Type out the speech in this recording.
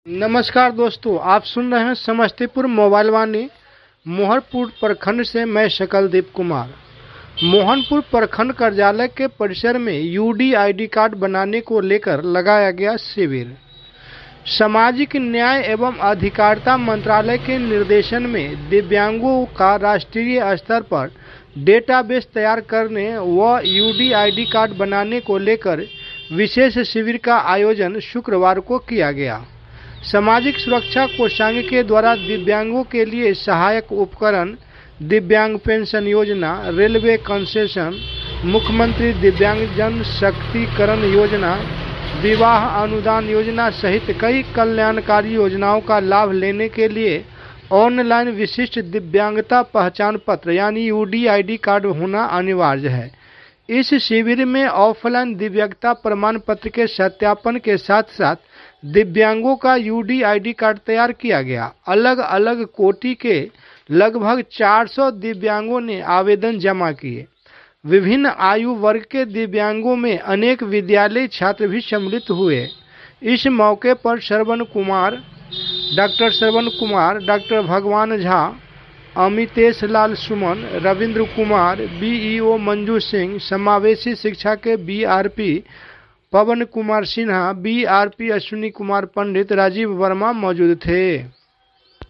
नमस्कार दोस्तों, आप सुन रहे हैं समस्तीपुर मोबाइल वाणी। मोहनपुर प्रखंड से मैं शकलदीप कुमार। मोहनपुर प्रखंड कार्यालय के परिसर में यूडीआईडी कार्ड बनाने को लेकर लगाया गया शिविर। सामाजिक न्याय एवं अधिकारिता मंत्रालय के निर्देशन में दिव्यांगों का राष्ट्रीय स्तर पर डेटाबेस तैयार करने व यूडीआईडी कार्ड बनाने को लेकर विशेष शिविर का आयोजन शुक्रवार को किया गया। सामाजिक सुरक्षा कोषांग के द्वारा दिव्यांगों के लिए सहायक उपकरण, दिव्यांग पेंशन योजना, रेलवे कंसेशन, मुख्यमंत्री दिव्यांगजन सशक्तिकरण योजना, विवाह अनुदान योजना सहित कई कल्याणकारी योजनाओं का लाभ लेने के लिए ऑनलाइन विशिष्ट दिव्यांगता पहचान पत्र यानी यूडीआईडी कार्ड होना अनिवार्य है। इस शिविर में ऑफलाइन दिव्यांगता प्रमाण पत्र के सत्यापन के साथ साथ दिव्यांगों का यूडीआईडी कार्ड तैयार किया गया। अलग अलग कोटि के लगभग 400 दिव्यांगों ने आवेदन जमा किए। विभिन्न आयु वर्ग के दिव्यांगों में अनेक विद्यालय छात्र भी सम्मिलित हुए। इस मौके पर डॉक्टर श्रवण कुमार, डॉक्टर भगवान झा, अमितेश लाल सुमन, रविंद्र कुमार, बीईओ मंजू सिंह, समावेशी शिक्षा के बीआरपी पवन कुमार सिन्हा, बीआरपी अश्विनी कुमार पंडित, राजीव वर्मा मौजूद थे।